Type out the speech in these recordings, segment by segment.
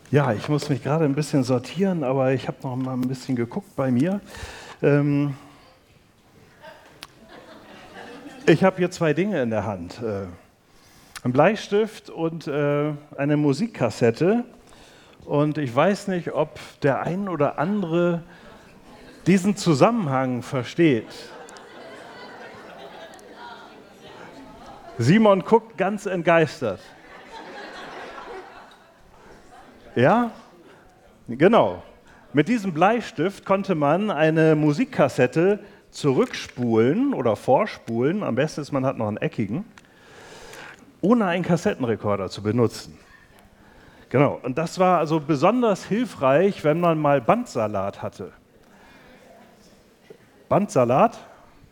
Ja, ich muss mich gerade ein bisschen sortieren, aber ich habe noch mal ein bisschen geguckt bei mir. Ähm, Ich habe hier zwei Dinge in der Hand. Ein Bleistift und eine Musikkassette. Und ich weiß nicht, ob der ein oder andere diesen Zusammenhang versteht. Simon guckt ganz entgeistert. Ja, genau. Mit diesem Bleistift konnte man eine Musikkassette zurückspulen oder vorspulen, am besten ist, man hat noch einen eckigen, ohne einen Kassettenrekorder zu benutzen. Genau, und das war also besonders hilfreich, wenn man mal Bandsalat hatte. Bandsalat?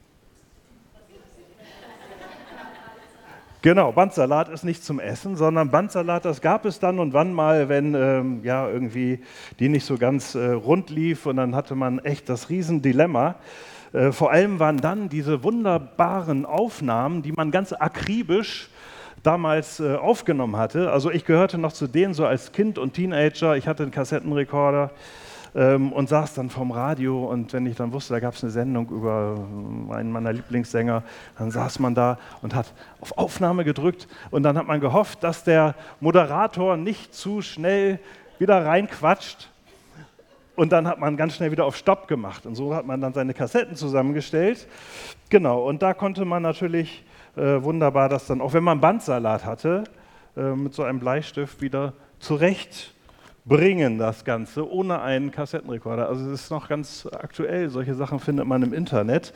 Genau, Bandsalat ist nicht zum Essen, sondern Bandsalat, das gab es dann und wann mal, wenn ja irgendwie die nicht so ganz rund lief, und dann hatte man echt das Riesendilemma. Vor allem waren dann diese wunderbaren Aufnahmen, die man ganz akribisch damals aufgenommen hatte. Also ich gehörte noch zu denen, so als Kind und Teenager, ich hatte einen Kassettenrekorder und saß dann vorm Radio, und wenn ich dann wusste, da gab es eine Sendung über einen meiner Lieblingssänger, dann saß man da und hat auf Aufnahme gedrückt, und dann hat man gehofft, dass der Moderator nicht zu schnell wieder reinquatscht, und dann hat man ganz schnell wieder auf Stopp gemacht, und so hat man dann seine Kassetten zusammengestellt. Genau, und da konnte man natürlich wunderbar das dann, auch wenn man Bandsalat hatte, mit so einem Bleistift wieder zurechtbringen, das Ganze, ohne einen Kassettenrekorder. Also es ist noch ganz aktuell, solche Sachen findet man im Internet.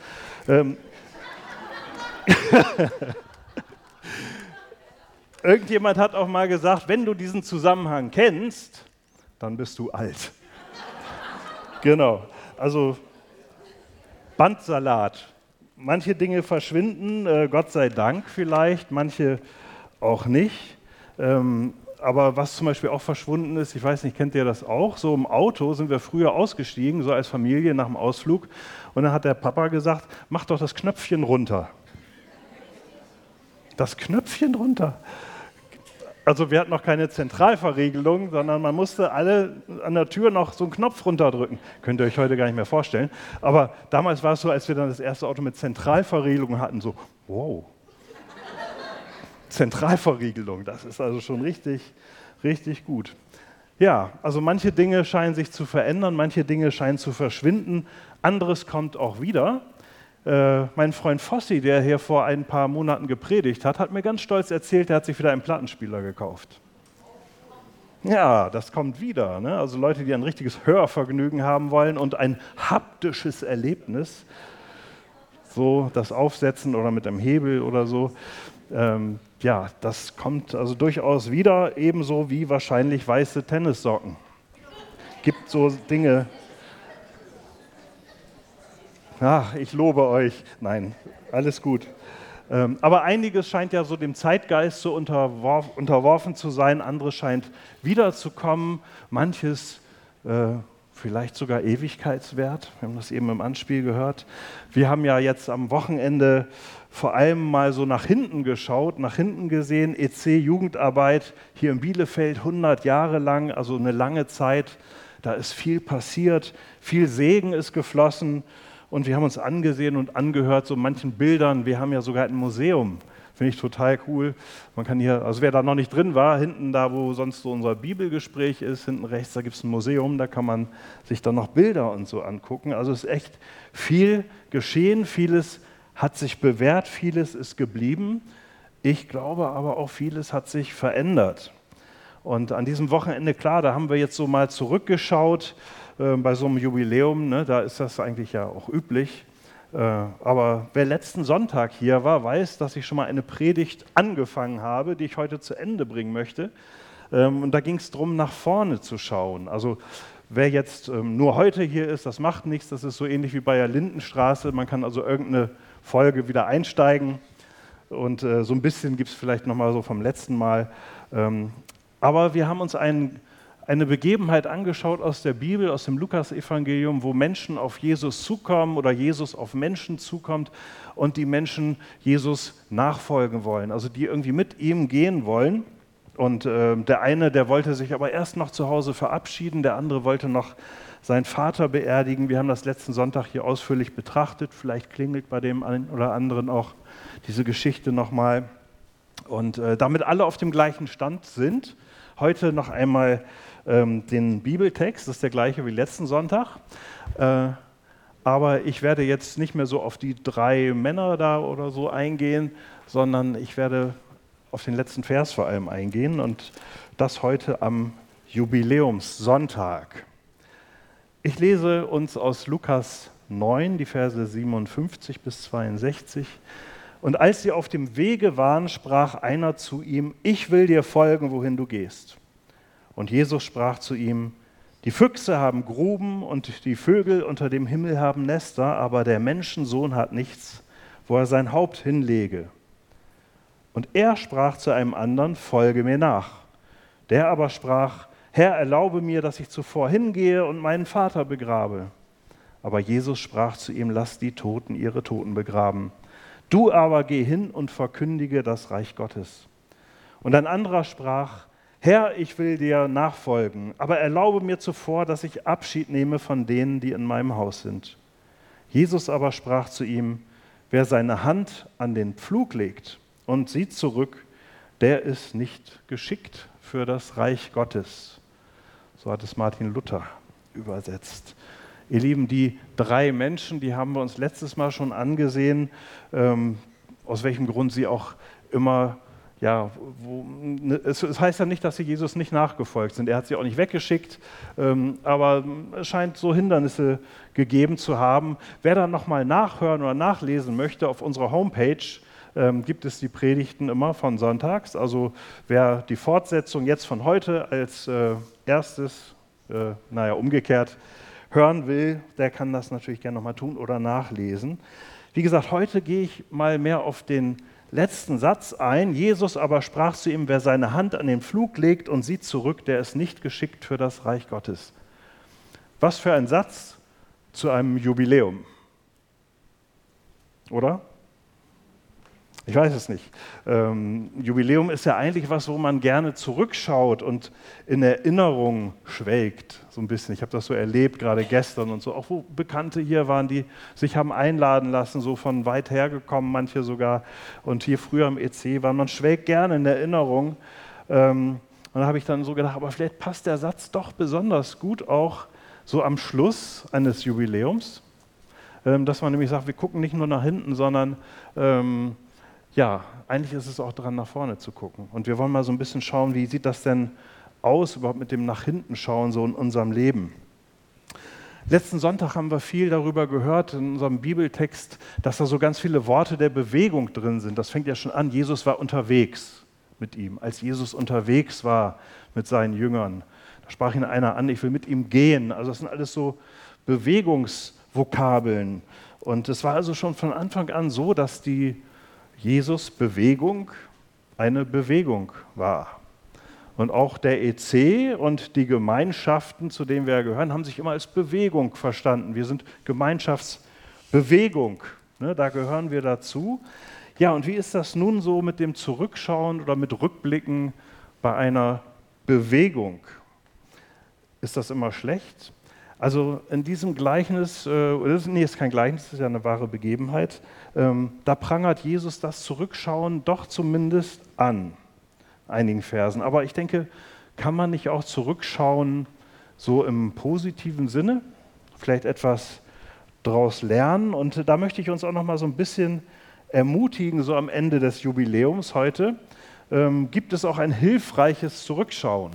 Irgendjemand hat auch mal gesagt, wenn du diesen Zusammenhang kennst, dann bist du alt. Genau, also Bandsalat. Manche Dinge verschwinden, Gott sei Dank vielleicht, manche auch nicht. Aber was zum Beispiel auch verschwunden ist, ich weiß nicht, kennt ihr das auch? So im Auto sind wir früher ausgestiegen, so als Familie nach dem Ausflug. Und dann hat der Papa gesagt, mach doch das Knöpfchen runter. Das Knöpfchen runter. Also wir hatten noch keine Zentralverriegelung, sondern man musste alle an der Tür noch so einen Knopf runterdrücken. Könnt ihr euch heute gar nicht mehr vorstellen. Aber damals war es so, als wir dann das erste Auto mit Zentralverriegelung hatten, so, wow. Zentralverriegelung, das ist also schon richtig, richtig gut. Ja, also manche Dinge scheinen sich zu verändern, manche Dinge scheinen zu verschwinden, anderes kommt auch wieder. Mein Freund Fossi, der hier vor ein paar Monaten gepredigt hat, hat mir ganz stolz erzählt, er hat sich wieder einen Plattenspieler gekauft. Ja, das kommt wieder. Ne? Also Leute, die ein richtiges Hörvergnügen haben wollen und ein haptisches Erlebnis, so das Aufsetzen oder mit einem Hebel oder so. Ja, das kommt also durchaus wieder, ebenso wie wahrscheinlich weiße Tennissocken. Gibt so Dinge. Ach, ich lobe euch. Nein, alles gut. Aber einiges scheint ja so dem Zeitgeist so unterworfen zu sein, anderes scheint wiederzukommen, manches vielleicht sogar ewigkeitswert. Wir haben das eben im Anspiel gehört. Wir haben ja jetzt am Wochenende vor allem mal so nach hinten geschaut, nach hinten gesehen, EC-Jugendarbeit hier in Bielefeld 100 Jahre lang, also eine lange Zeit. Da ist viel passiert, viel Segen ist geflossen. Und wir haben uns angesehen und angehört so manchen Bildern. Wir haben ja sogar ein Museum, finde ich total cool. Man kann hier, also wer da noch nicht drin war, hinten da, wo sonst so unser Bibelgespräch ist, hinten rechts, da gibt es ein Museum, da kann man sich dann noch Bilder und so angucken. Also es ist echt viel geschehen, vieles hat sich bewährt, vieles ist geblieben. Ich glaube aber auch, vieles hat sich verändert. Und an diesem Wochenende, klar, da haben wir jetzt so mal zurückgeschaut, bei so einem Jubiläum, ne, da ist das eigentlich ja auch üblich. Aber wer letzten Sonntag hier war, weiß, dass ich schon mal eine Predigt angefangen habe, die ich heute zu Ende bringen möchte. Und da ging es darum, nach vorne zu schauen. Also wer jetzt nur heute hier ist, das macht nichts. Das ist so ähnlich wie bei der Lindenstraße. Man kann also irgendeine Folge wieder einsteigen. Und so ein bisschen gibt es vielleicht nochmal so vom letzten Mal. Aber wir haben uns eine Begebenheit angeschaut aus der Bibel, aus dem Lukas-Evangelium, wo Menschen auf Jesus zukommen oder Jesus auf Menschen zukommt und die Menschen Jesus nachfolgen wollen, also die irgendwie mit ihm gehen wollen. Und der eine, der wollte sich aber erst noch zu Hause verabschieden, der andere wollte noch seinen Vater beerdigen. Wir haben das letzten Sonntag hier ausführlich betrachtet. Vielleicht klingelt bei dem einen oder anderen auch diese Geschichte nochmal. Und damit alle auf dem gleichen Stand sind, heute noch einmal den Bibeltext, das ist der gleiche wie letzten Sonntag. Aber ich werde jetzt nicht mehr so auf die 3 Männer da oder so eingehen, sondern ich werde auf den letzten Vers vor allem eingehen und das heute am Jubiläumssonntag. Ich lese uns aus Lukas 9, die Verse 57 bis 62. Und als sie auf dem Wege waren, sprach einer zu ihm: Ich will dir folgen, wohin du gehst. Und Jesus sprach zu ihm: Die Füchse haben Gruben und die Vögel unter dem Himmel haben Nester, aber der Menschensohn hat nichts, wo er sein Haupt hinlege. Und er sprach zu einem anderen: Folge mir nach. Der aber sprach: Herr, erlaube mir, dass ich zuvor hingehe und meinen Vater begrabe. Aber Jesus sprach zu ihm: Lass die Toten ihre Toten begraben. Du aber geh hin und verkündige das Reich Gottes. Und ein anderer sprach: Herr, ich will dir nachfolgen, aber erlaube mir zuvor, dass ich Abschied nehme von denen, die in meinem Haus sind. Jesus aber sprach zu ihm: Wer seine Hand an den Pflug legt und sieht zurück, der ist nicht geschickt für das Reich Gottes. So hat es Martin Luther übersetzt. Ihr Lieben, die 3 Menschen, die haben wir uns letztes Mal schon angesehen, aus welchem Grund sie auch immer, es heißt ja nicht, dass sie Jesus nicht nachgefolgt sind. Er hat sie auch nicht weggeschickt, aber es scheint so Hindernisse gegeben zu haben. Wer dann nochmal nachhören oder nachlesen möchte, auf unserer Homepage gibt es die Predigten immer von sonntags. Also wer die Fortsetzung jetzt von heute als erstes, umgekehrt, hören will, der kann das natürlich gerne nochmal tun oder nachlesen. Wie gesagt, heute gehe ich mal mehr auf den letzten Satz ein. Jesus aber sprach zu ihm: Wer seine Hand an den Pflug legt und sieht zurück, der ist nicht geschickt für das Reich Gottes. Was für ein Satz zu einem Jubiläum, oder? Ich weiß es nicht. Jubiläum ist ja eigentlich was, wo man gerne zurückschaut und in Erinnerung schwelgt, so ein bisschen. Ich habe das so erlebt, gerade gestern und so, auch wo Bekannte hier waren, die sich haben einladen lassen, so von weit her gekommen, manche sogar, und hier früher im EC waren. Man schwelgt gerne in Erinnerung. Und da habe ich dann so gedacht, aber vielleicht passt der Satz doch besonders gut auch so am Schluss eines Jubiläums, dass man nämlich sagt, wir gucken nicht nur nach hinten, sondern eigentlich ist es auch dran, nach vorne zu gucken. Und wir wollen mal so ein bisschen schauen, wie sieht das denn aus, überhaupt mit dem nach hinten schauen, so in unserem Leben. Letzten Sonntag haben wir viel darüber gehört in unserem Bibeltext, dass da so ganz viele Worte der Bewegung drin sind. Das fängt ja schon an, Jesus war unterwegs mit ihm. Als Jesus unterwegs war mit seinen Jüngern, da sprach ihn einer an: Ich will mit ihm gehen. Also das sind alles so Bewegungsvokabeln. Und es war also schon von Anfang an so, dass die Jesus-Bewegung eine Bewegung war. Und auch der EC und die Gemeinschaften, zu denen wir gehören, haben sich immer als Bewegung verstanden. Wir sind Gemeinschaftsbewegung, ne, da gehören wir dazu. Ja, und wie ist das nun so mit dem Zurückschauen oder mit Rückblicken bei einer Bewegung? Ist das immer schlecht? Also in diesem Gleichnis, ist kein Gleichnis, das ist ja eine wahre Begebenheit, da prangert Jesus das Zurückschauen doch zumindest an, einigen Versen. Aber ich denke, kann man nicht auch zurückschauen, so im positiven Sinne, vielleicht etwas daraus lernen? Und da möchte ich uns auch noch mal so ein bisschen ermutigen, so am Ende des Jubiläums heute, gibt es auch ein hilfreiches Zurückschauen.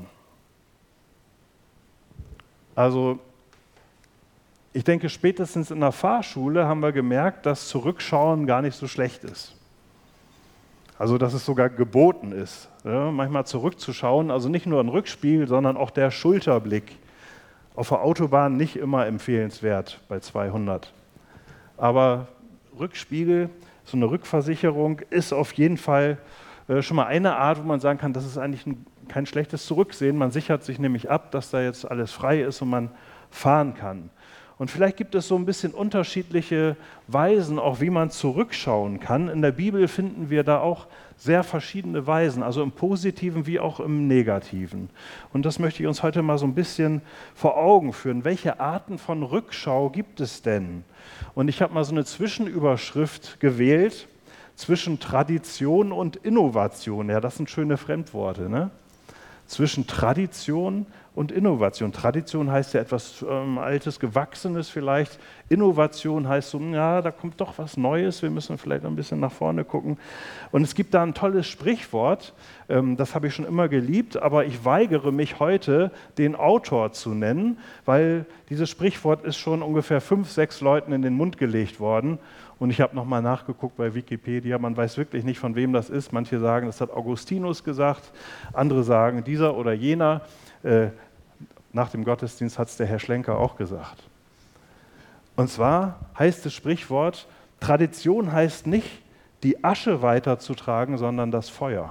Also ich denke, spätestens in der Fahrschule haben wir gemerkt, dass Zurückschauen gar nicht so schlecht ist. Also dass es sogar geboten ist, ja, manchmal zurückzuschauen, also nicht nur ein Rückspiegel, sondern auch der Schulterblick. Auf der Autobahn nicht immer empfehlenswert bei 200. Aber Rückspiegel, so eine Rückversicherung ist auf jeden Fall schon mal eine Art, wo man sagen kann, das ist eigentlich kein schlechtes Zurücksehen. Man sichert sich nämlich ab, dass da jetzt alles frei ist und man fahren kann. Und vielleicht gibt es so ein bisschen unterschiedliche Weisen, auch wie man zurückschauen kann. In der Bibel finden wir da auch sehr verschiedene Weisen, also im Positiven wie auch im Negativen. Und das möchte ich uns heute mal so ein bisschen vor Augen führen. Welche Arten von Rückschau gibt es denn? Und ich habe mal so eine Zwischenüberschrift gewählt, zwischen Tradition und Innovation. Ja, das sind schöne Fremdworte, ne? Zwischen Tradition und Innovation. Tradition heißt ja etwas Altes, Gewachsenes vielleicht. Innovation heißt so, ja, da kommt doch was Neues, wir müssen vielleicht ein bisschen nach vorne gucken. Und es gibt da ein tolles Sprichwort, das habe ich schon immer geliebt, aber ich weigere mich heute, den Autor zu nennen, weil dieses Sprichwort ist schon ungefähr 5, 6 Leuten in den Mund gelegt worden. Und ich habe nochmal nachgeguckt bei Wikipedia, man weiß wirklich nicht, von wem das ist. Manche sagen, das hat Augustinus gesagt, andere sagen, dieser oder jener. Nach dem Gottesdienst hat es der Herr Schlenker auch gesagt. Und zwar heißt das Sprichwort, Tradition heißt nicht, die Asche weiterzutragen, sondern das Feuer.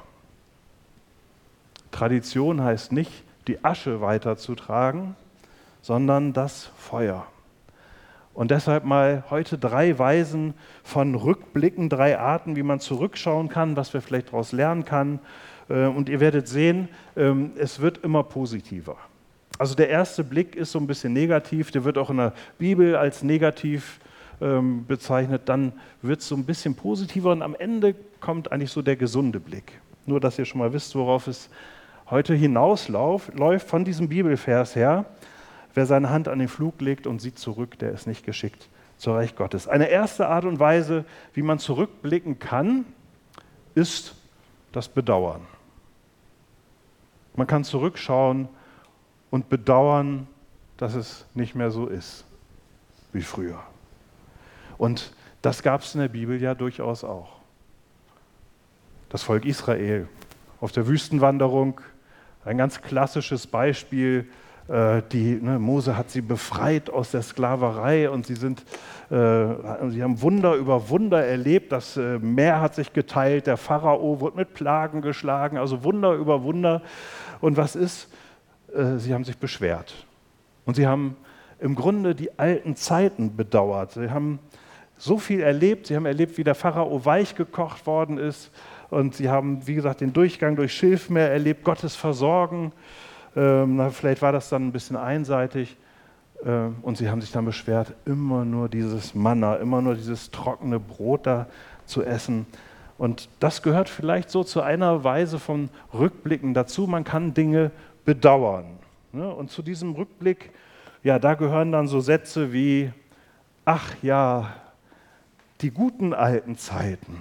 Tradition heißt nicht, die Asche weiterzutragen, sondern das Feuer. Und deshalb mal heute 3 Weisen von Rückblicken, 3 Arten, wie man zurückschauen kann, was wir vielleicht daraus lernen kann. Und ihr werdet sehen, es wird immer positiver. Also der erste Blick ist so ein bisschen negativ, der wird auch in der Bibel als negativ bezeichnet. Dann wird es so ein bisschen positiver und am Ende kommt eigentlich so der gesunde Blick. Nur, dass ihr schon mal wisst, worauf es heute hinausläuft von diesem Bibelvers her. Wer seine Hand an den Flug legt und sieht zurück, der ist nicht geschickt zur Reich Gottes. Eine erste Art und Weise, wie man zurückblicken kann, ist das Bedauern. Man kann zurückschauen und bedauern, dass es nicht mehr so ist wie früher. Und das gab es in der Bibel ja durchaus auch. Das Volk Israel auf der Wüstenwanderung, ein ganz klassisches Beispiel. Mose hat sie befreit aus der Sklaverei und sie haben Wunder über Wunder erlebt. Das Meer hat sich geteilt, der Pharao wurde mit Plagen geschlagen, also Wunder über Wunder. Und was ist? Sie haben sich beschwert. Und sie haben im Grunde die alten Zeiten bedauert. Sie haben so viel erlebt. Sie haben erlebt, wie der Pharao weich gekocht worden ist. Und sie haben, wie gesagt, den Durchgang durch Schilfmeer erlebt, Gottes Versorgen. Vielleicht war das dann ein bisschen einseitig und sie haben sich dann beschwert, immer nur dieses Manna, immer nur dieses trockene Brot da zu essen. Und das gehört vielleicht so zu einer Weise von Rückblicken dazu. Man kann Dinge bedauern. Und zu diesem Rückblick, ja, da gehören dann so Sätze wie, ach ja, die guten alten Zeiten.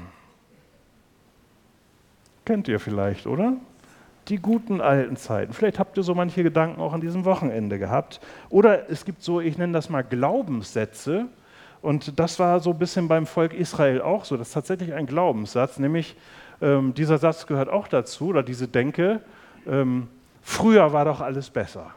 Kennt ihr vielleicht, oder? Die guten alten Zeiten. Vielleicht habt ihr so manche Gedanken auch an diesem Wochenende gehabt. Oder es gibt so, ich nenne das mal Glaubenssätze. Und das war so ein bisschen beim Volk Israel auch so. Das ist tatsächlich ein Glaubenssatz, nämlich dieser Satz gehört auch dazu, oder diese Denke, früher war doch alles besser.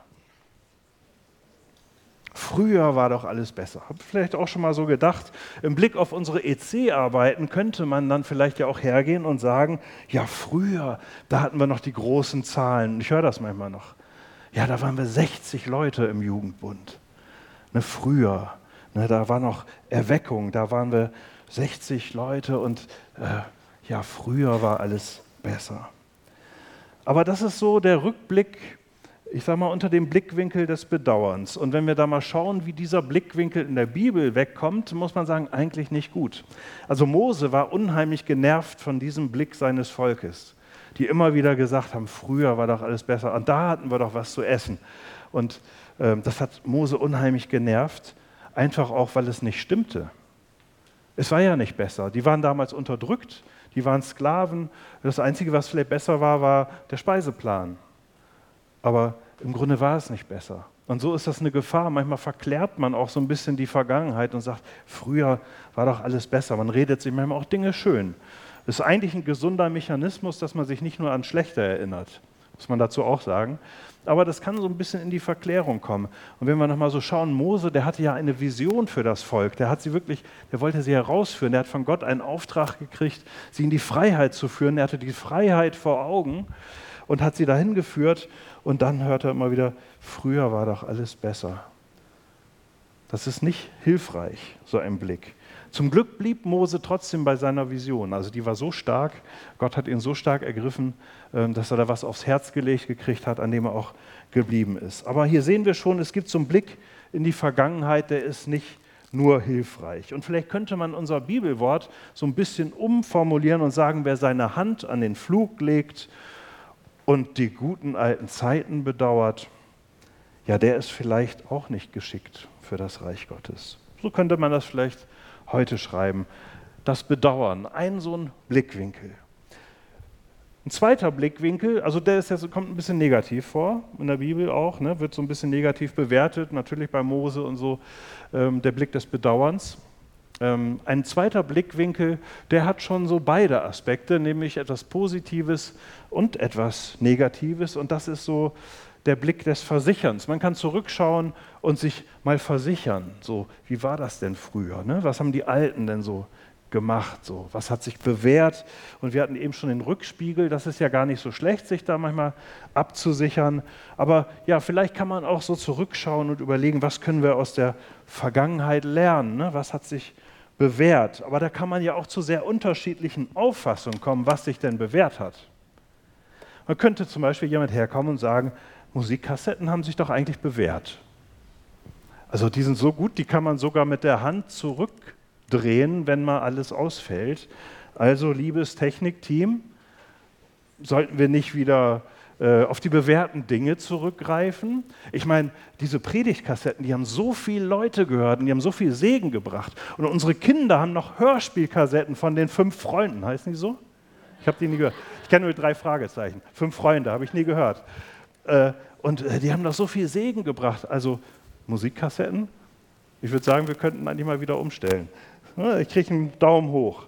Früher war doch alles besser. Habt ihr vielleicht auch schon mal so gedacht, im Blick auf unsere EC-Arbeiten könnte man dann vielleicht ja auch hergehen und sagen, ja früher, da hatten wir noch die großen Zahlen. Ich höre das manchmal noch. Ja, da waren wir 60 Leute im Jugendbund. Früher, da war noch Erweckung, da waren wir 60 Leute und ja, früher war alles besser. Aber das ist so der Rückblick, ich sage mal, unter dem Blickwinkel des Bedauerns. Und wenn wir da mal schauen, wie dieser Blickwinkel in der Bibel wegkommt, muss man sagen, eigentlich nicht gut. Also Mose war unheimlich genervt von diesem Blick seines Volkes, die immer wieder gesagt haben, früher war doch alles besser und da hatten wir doch was zu essen. Und das hat Mose unheimlich genervt, einfach auch, weil es nicht stimmte. Es war ja nicht besser. Die waren damals unterdrückt, die waren Sklaven. Das Einzige, was vielleicht besser war, war der Speiseplan. Aber im Grunde war es nicht besser. Und so ist das eine Gefahr. Manchmal verklärt man auch so ein bisschen die Vergangenheit und sagt, früher war doch alles besser. Man redet sich manchmal auch Dinge schön. Das ist eigentlich ein gesunder Mechanismus, dass man sich nicht nur an Schlechte erinnert. Muss man dazu auch sagen. Aber das kann so ein bisschen in die Verklärung kommen. Und wenn wir nochmal so schauen, Mose, der hatte ja eine Vision für das Volk. Der wollte sie herausführen. Der hat von Gott einen Auftrag gekriegt, sie in die Freiheit zu führen. Er hatte die Freiheit vor Augen und hat sie dahin geführt. Und dann hört er immer wieder, früher war doch alles besser. Das ist nicht hilfreich, so ein Blick. Zum Glück blieb Mose trotzdem bei seiner Vision. Also die war so stark, Gott hat ihn so stark ergriffen, dass er da was aufs Herz gelegt gekriegt hat, an dem er auch geblieben ist. Aber hier sehen wir schon, es gibt so einen Blick in die Vergangenheit, der ist nicht nur hilfreich. Und vielleicht könnte man unser Bibelwort so ein bisschen umformulieren und sagen, wer seine Hand an den Pflug legt und die guten alten Zeiten bedauert, ja, der ist vielleicht auch nicht geschickt für das Reich Gottes. So könnte man das vielleicht heute schreiben. Das Bedauern, so ein Blickwinkel. Ein zweiter Blickwinkel, also der ist jetzt, kommt ein bisschen negativ vor, in der Bibel auch, ne, wird so ein bisschen negativ bewertet, natürlich bei Mose und so, der Blick des Bedauerns. Ein zweiter Blickwinkel, der hat schon so beide Aspekte, nämlich etwas Positives und etwas Negatives, und das ist so der Blick des Versicherns. Man kann zurückschauen und sich mal versichern, so, wie war das denn früher, ne? Was haben die Alten denn so gemacht, so, was hat sich bewährt? Und wir hatten eben schon den Rückspiegel, das ist ja gar nicht so schlecht, sich da manchmal abzusichern, aber ja, vielleicht kann man auch so zurückschauen und überlegen, was können wir aus der Vergangenheit lernen, ne? Was hat sich bewährt? Aber da kann man ja auch zu sehr unterschiedlichen Auffassungen kommen, was sich denn bewährt hat. Man könnte zum Beispiel jemand herkommen und sagen, Musikkassetten haben sich doch eigentlich bewährt. Also die sind so gut, die kann man sogar mit der Hand zurückdrehen, wenn mal alles ausfällt. Also liebes Technikteam, sollten wir nicht wieder auf die bewährten Dinge zurückgreifen? Ich meine, diese Predigtkassetten, die haben so viele Leute gehört und die haben so viel Segen gebracht. Und unsere Kinder haben noch Hörspielkassetten von den 5 Freunden, heißen die so? Ich habe die nie gehört. Ich kenne nur 3 Fragezeichen. 5 Freunde, habe ich nie gehört. Und die haben doch so viel Segen gebracht. Also Musikkassetten, ich würde sagen, wir könnten eigentlich mal wieder umstellen. Ich kriege einen Daumen hoch.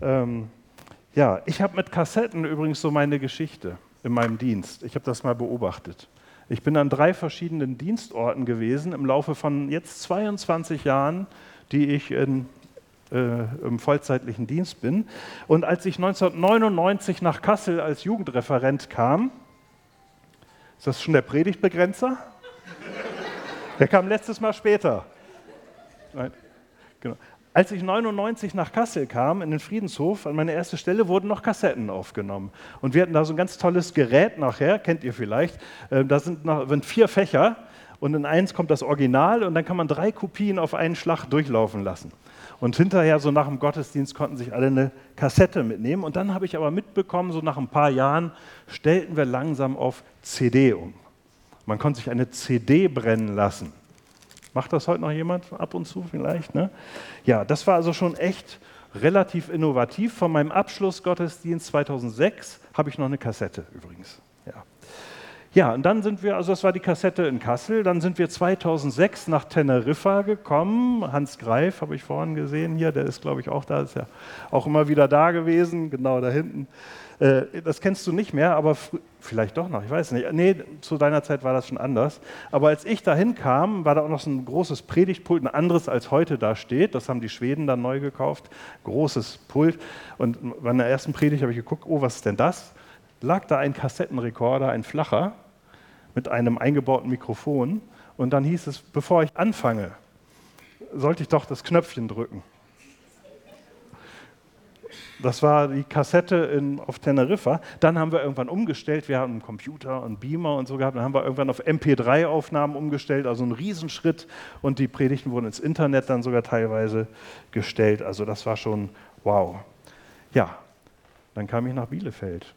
Ja, ich habe mit Kassetten übrigens so meine Geschichte in meinem Dienst. Ich habe das mal beobachtet. Ich bin an 3 verschiedenen Dienstorten gewesen im Laufe von jetzt 22 Jahren, die ich im vollzeitlichen Dienst bin. Und als ich 1999 nach Kassel als Jugendreferent kam, ist das schon der Predigtbegrenzer? Der kam letztes Mal später. Nein, genau. Als ich 1999 nach Kassel kam, in den Friedenshof, an meine erste Stelle, wurden noch Kassetten aufgenommen. Und wir hatten da so ein ganz tolles Gerät nachher, kennt ihr vielleicht. Da sind 4 Fächer und in eins kommt das Original und dann kann man 3 Kopien auf einen Schlag durchlaufen lassen. Und hinterher, so nach dem Gottesdienst, konnten sich alle eine Kassette mitnehmen. Und dann habe ich aber mitbekommen, so nach ein paar Jahren, stellten wir langsam auf CD um. Man konnte sich eine CD brennen lassen. Macht das heute noch jemand ab und zu vielleicht? Ne? Ja, das war also schon echt relativ innovativ. Von meinem Abschlussgottesdienst 2006 habe ich noch eine Kassette übrigens. Ja, und dann sind wir, also das war die Kassette in Kassel, dann sind wir 2006 nach Teneriffa gekommen. Hans Greif habe ich vorhin gesehen hier, der ist glaube ich auch da, ist ja auch immer wieder da gewesen, genau da hinten. Das kennst du nicht mehr, aber vielleicht doch noch, ich weiß nicht. Nee, zu deiner Zeit war das schon anders. Aber als ich dahin kam, war da auch noch so ein großes Predigtpult, ein anderes als heute da steht. Das haben die Schweden dann neu gekauft, großes Pult. Und bei der ersten Predigt habe ich geguckt, oh, was ist denn das? Lag da ein Kassettenrekorder, ein flacher, mit einem eingebauten Mikrofon. Und dann hieß es, bevor ich anfange, sollte ich doch das Knöpfchen drücken. Das war die Kassette auf Teneriffa. Dann haben wir irgendwann umgestellt. Wir haben einen Computer und Beamer und so gehabt. Dann haben wir irgendwann auf MP3-Aufnahmen umgestellt, also ein Riesenschritt. Und die Predigten wurden ins Internet dann sogar teilweise gestellt. Also das war schon wow. Ja, dann kam ich nach Bielefeld.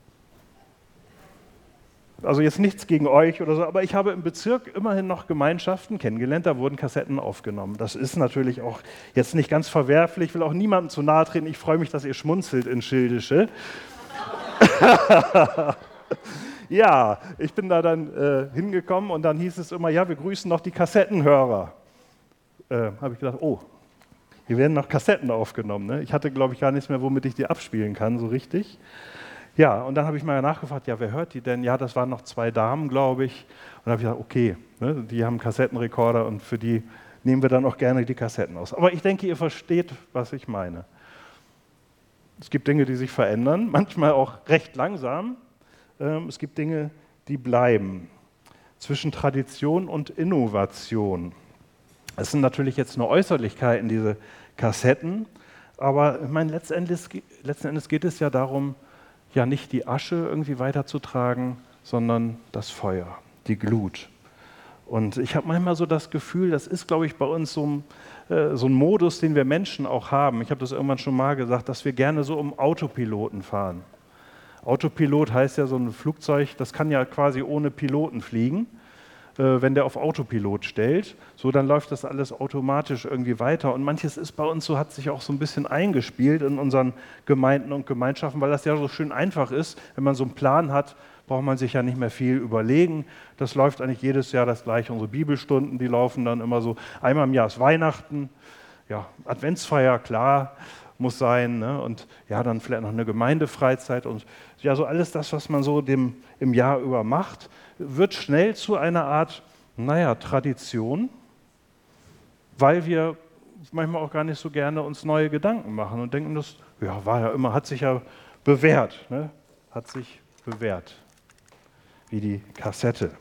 Also jetzt nichts gegen euch oder so, aber ich habe im Bezirk immerhin noch Gemeinschaften kennengelernt, da wurden Kassetten aufgenommen. Das ist natürlich auch jetzt nicht ganz verwerflich, ich will auch niemandem zu nahe treten. Ich freue mich, dass ihr schmunzelt in Schildische. Ja, ich bin da dann hingekommen und dann hieß es immer, ja, wir grüßen noch die Kassettenhörer. Habe ich gedacht, oh, hier werden noch Kassetten aufgenommen. Ne? Ich hatte, glaube ich, gar nichts mehr, womit ich die abspielen kann, so richtig. Ja, und dann habe ich mal nachgefragt, ja, wer hört die denn? Ja, das waren noch 2 Damen, glaube ich. Und dann habe ich gesagt, okay, ne, die haben einen Kassettenrekorder und für die nehmen wir dann auch gerne die Kassetten aus. Aber ich denke, ihr versteht, was ich meine. Es gibt Dinge, die sich verändern, manchmal auch recht langsam. Es gibt Dinge, die bleiben. Zwischen Tradition und Innovation. Das sind natürlich jetzt nur Äußerlichkeiten, diese Kassetten, aber ich meine, letzten Endes geht es ja darum, ja nicht die Asche irgendwie weiterzutragen, sondern das Feuer, die Glut. Und ich habe manchmal so das Gefühl, das ist, glaube ich, bei uns so ein Modus, den wir Menschen auch haben. Ich habe das irgendwann schon mal gesagt, dass wir gerne so um Autopiloten fahren. Autopilot heißt ja so ein Flugzeug, das kann ja quasi ohne Piloten fliegen. Wenn der auf Autopilot stellt, so dann läuft das alles automatisch irgendwie weiter. Und manches ist bei uns so, hat sich auch so ein bisschen eingespielt in unseren Gemeinden und Gemeinschaften, weil das ja so schön einfach ist. Wenn man so einen Plan hat, braucht man sich ja nicht mehr viel überlegen. Das läuft eigentlich jedes Jahr das Gleiche. Unsere Bibelstunden, die laufen dann immer so. Einmal im Jahr ist Weihnachten, ja, Adventsfeier, klar, muss sein. Ne? Und ja, dann vielleicht noch eine Gemeindefreizeit. Und ja, so alles das, was man so im Jahr über macht, wird schnell zu einer Art, naja, Tradition, weil wir manchmal auch gar nicht so gerne uns neue Gedanken machen und denken, das ja, war ja immer, hat sich ja bewährt, ne? Hat sich bewährt, wie die Kassette.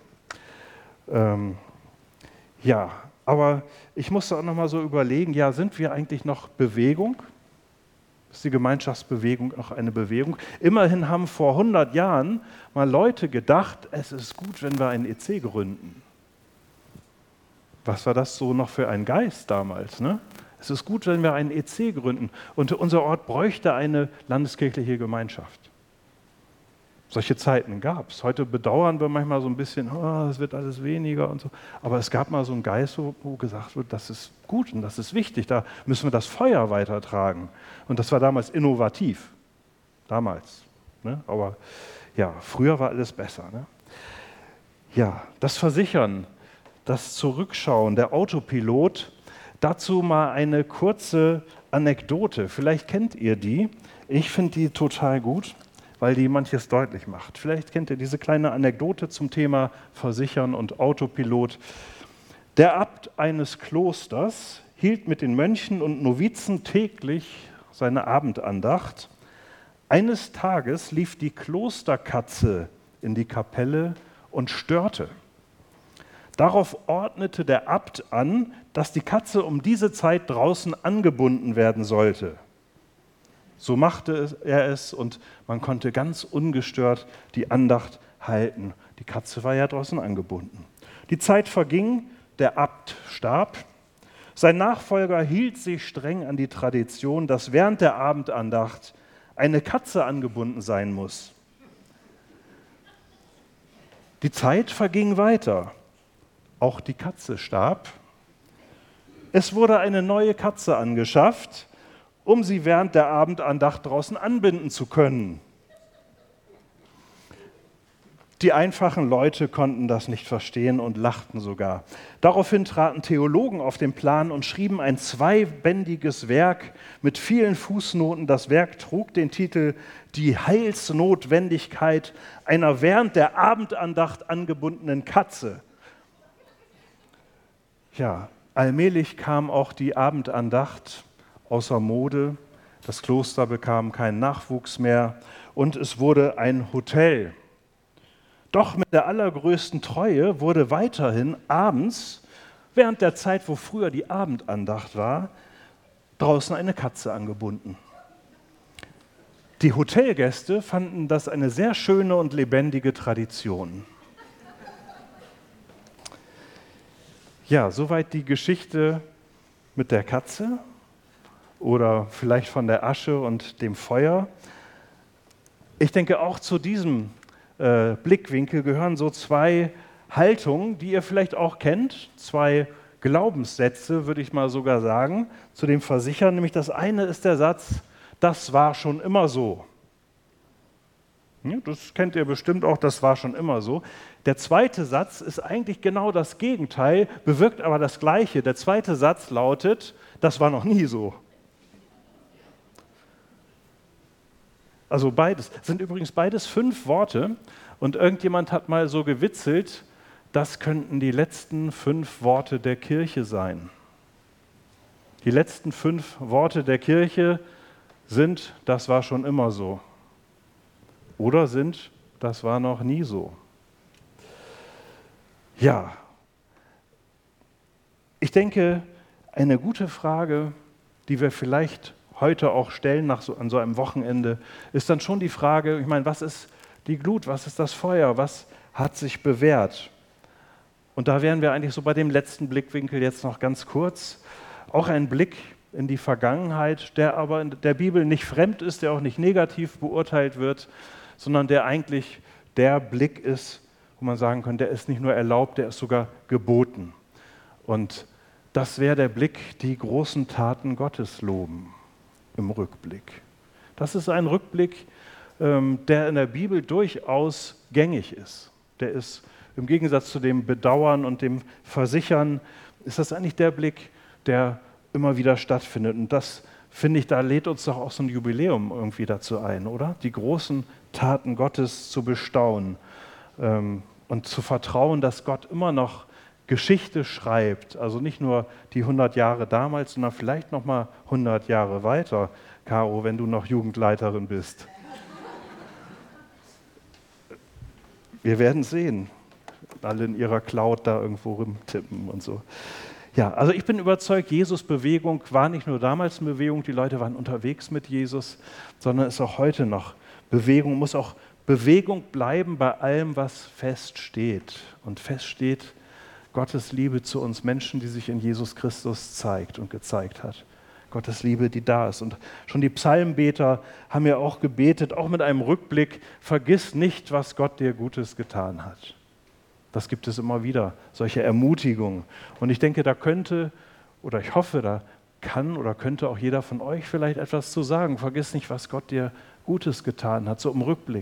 Ja, aber ich musste auch noch mal so überlegen, ja, sind wir eigentlich noch Bewegung? Ist die Gemeinschaftsbewegung auch eine Bewegung? Immerhin haben vor 100 Jahren mal Leute gedacht, es ist gut, wenn wir einen EC gründen. Was war das so noch für ein Geist damals? Ne? Es ist gut, wenn wir einen EC gründen und unser Ort bräuchte eine landeskirchliche Gemeinschaft. Solche Zeiten gab es. Heute bedauern wir manchmal so ein bisschen, oh, es wird alles weniger und so. Aber es gab mal so einen Geist, wo gesagt wird, das ist gut und das ist wichtig, da müssen wir das Feuer weitertragen. Und das war damals innovativ. Damals. Ne? Aber ja, früher war alles besser. Ne? Ja, das Versichern, das Zurückschauen, der Autopilot, dazu mal eine kurze Anekdote. Vielleicht kennt ihr die. Ich finde die total gut, weil die manches deutlich macht. Vielleicht kennt ihr diese kleine Anekdote zum Thema Versichern und Autopilot. Der Abt eines Klosters hielt mit den Mönchen und Novizen täglich seine Abendandacht. Eines Tages lief die Klosterkatze in die Kapelle und störte. Darauf ordnete der Abt an, dass die Katze um diese Zeit draußen angebunden werden sollte. So machte er es und man konnte ganz ungestört die Andacht halten. Die Katze war ja draußen angebunden. Die Zeit verging, der Abt starb. Sein Nachfolger hielt sich streng an die Tradition, dass während der Abendandacht eine Katze angebunden sein muss. Die Zeit verging weiter. Auch die Katze starb. Es wurde eine neue Katze angeschafft, um sie während der Abendandacht draußen anbinden zu können. Die einfachen Leute konnten das nicht verstehen und lachten sogar. Daraufhin traten Theologen auf den Plan und schrieben ein zweibändiges Werk mit vielen Fußnoten. Das Werk trug den Titel Die Heilsnotwendigkeit einer während der Abendandacht angebundenen Katze. Ja, allmählich kam auch die Abendandacht außer Mode, das Kloster bekam keinen Nachwuchs mehr und es wurde ein Hotel. Doch mit der allergrößten Treue wurde weiterhin abends, während der Zeit, wo früher die Abendandacht war, draußen eine Katze angebunden. Die Hotelgäste fanden das eine sehr schöne und lebendige Tradition. Ja, soweit die Geschichte mit der Katze. Oder vielleicht von der Asche und dem Feuer. Ich denke, auch zu diesem Blickwinkel gehören so zwei Haltungen, die ihr vielleicht auch kennt, zwei Glaubenssätze, würde ich mal sogar sagen, zu dem Versichern. Nämlich das eine ist der Satz, das war schon immer so. Ja, das kennt ihr bestimmt auch, das war schon immer so. Der zweite Satz ist eigentlich genau das Gegenteil, bewirkt aber das Gleiche. Der zweite Satz lautet, das war noch nie so. Also beides, sind übrigens beides 5 Worte und irgendjemand hat mal so gewitzelt, das könnten die letzten 5 Worte der Kirche sein. Die letzten 5 Worte der Kirche sind, das war schon immer so. Oder sind, das war noch nie so. Ja, Ich denke, eine gute Frage, die wir vielleicht heute auch stellen an so einem Wochenende, ist dann schon die Frage, ich meine, was ist die Glut, was ist das Feuer, was hat sich bewährt? Und da wären wir eigentlich so bei dem letzten Blickwinkel jetzt noch ganz kurz. Auch ein Blick in die Vergangenheit, der aber in der Bibel nicht fremd ist, der auch nicht negativ beurteilt wird, sondern der eigentlich der Blick ist, wo man sagen kann, der ist nicht nur erlaubt, der ist sogar geboten. Und das wäre der Blick, die großen Taten Gottes loben im Rückblick. Das ist ein Rückblick, der in der Bibel durchaus gängig ist. Der ist im Gegensatz zu dem Bedauern und dem Versichern, ist das eigentlich der Blick, der immer wieder stattfindet. Und das, finde ich, da lädt uns doch auch so ein Jubiläum irgendwie dazu ein, oder? Die großen Taten Gottes zu bestaunen und zu vertrauen, dass Gott immer noch Geschichte schreibt. Also nicht nur die 100 Jahre damals, sondern vielleicht noch mal 100 Jahre weiter, Caro, wenn du noch Jugendleiterin bist. Wir werden sehen. Alle in ihrer Cloud da irgendwo rumtippen und so. Ja, also ich bin überzeugt, Jesus' Bewegung war nicht nur damals eine Bewegung, die Leute waren unterwegs mit Jesus, sondern ist auch heute noch Bewegung, muss auch Bewegung bleiben bei allem, was feststeht. Und feststeht Gottes Liebe zu uns Menschen, die sich in Jesus Christus zeigt und gezeigt hat. Gottes Liebe, die da ist. Und schon die Psalmbeter haben ja auch gebetet, auch mit einem Rückblick, vergiss nicht, was Gott dir Gutes getan hat. Das gibt es immer wieder, solche Ermutigungen. Und ich denke, da könnte, oder ich hoffe, da kann oder könnte auch jeder von euch vielleicht etwas zu sagen. Vergiss nicht, was Gott dir Gutes getan hat, so im Rückblick.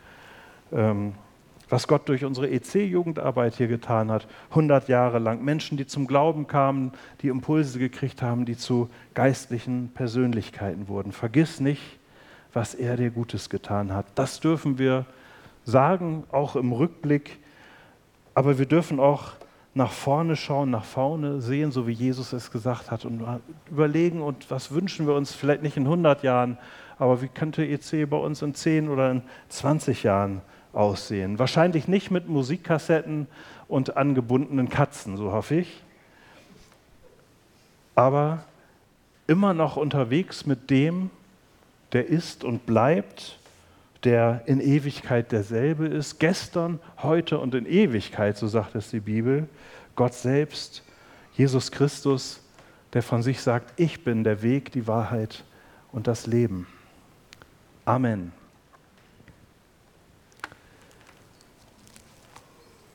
Was Gott durch unsere EC-Jugendarbeit hier getan hat, 100 Jahre lang. Menschen, die zum Glauben kamen, die Impulse gekriegt haben, die zu geistlichen Persönlichkeiten wurden. Vergiss nicht, was er dir Gutes getan hat. Das dürfen wir sagen, auch im Rückblick. Aber wir dürfen auch nach vorne schauen, nach vorne sehen, so wie Jesus es gesagt hat und überlegen, und was wünschen wir uns vielleicht nicht in 100 Jahren, aber wie könnte EC bei uns in 10 oder in 20 Jahren aussehen? Wahrscheinlich nicht mit Musikkassetten und angebundenen Katzen, so hoffe ich, aber immer noch unterwegs mit dem, der ist und bleibt, der in Ewigkeit derselbe ist, gestern, heute und in Ewigkeit, so sagt es die Bibel, Gott selbst, Jesus Christus, der von sich sagt, ich bin der Weg, die Wahrheit und das Leben. Amen.